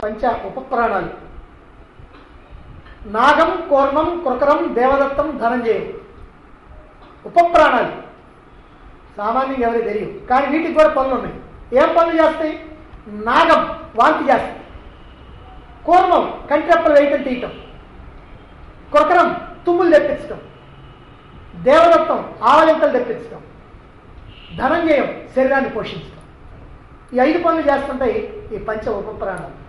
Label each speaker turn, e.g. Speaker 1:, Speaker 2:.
Speaker 1: పంచ ఉపప్రాణాలు. నాగం, కూర్మం, కృకరం, దేవదత్తం, ధనంజయం ఉపప్రాణాలు. సామాన్యంగా ఎవరికి తెలియదు, కానీ వీటికి కూడా పనులు ఉన్నాయి. ఏం పనులు చేస్తాయి? నాగం వాంతి చేస్తాయి, కూర్మం కంటిరెప్పలు వేయటం తీయటం, కృకరం తుమ్ములు తెప్పించటం, దేవదత్తం ఆవలింతలు తెప్పించటం, ధనంజయం శరీరాన్ని పోషించటం. ఈ 5 పనులు చేస్తుంటాయి ఈ పంచ ఉపప్రాణాలు.